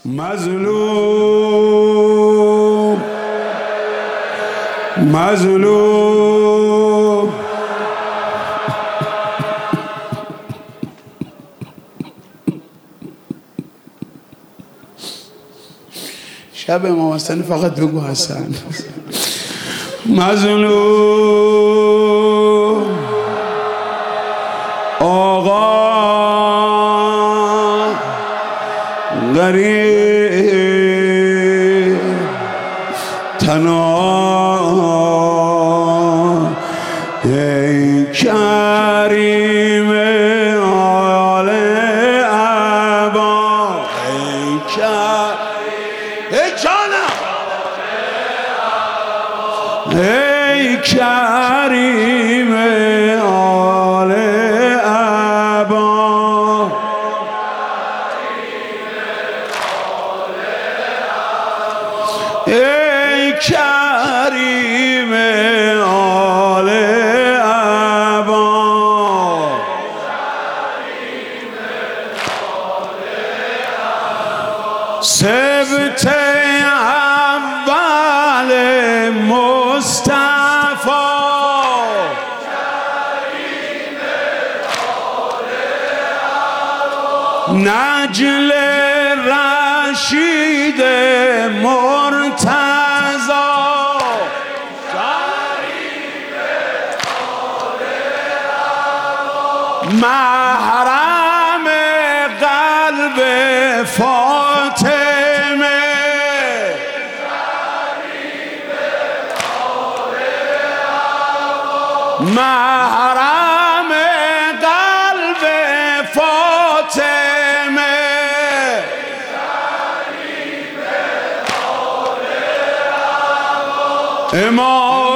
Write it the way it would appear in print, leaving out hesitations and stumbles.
مظلوم مظلوم شب امام حسین فقط بگو حسن. مظلوم آقا غریب تنها ای کریم آل ابا ای جانم ای کریم آل ابا ای کریم آل ابا سبت اول مصطفی نجل رشید مرتضی محرم قلب فاطمه محرم قلب فاطمه امام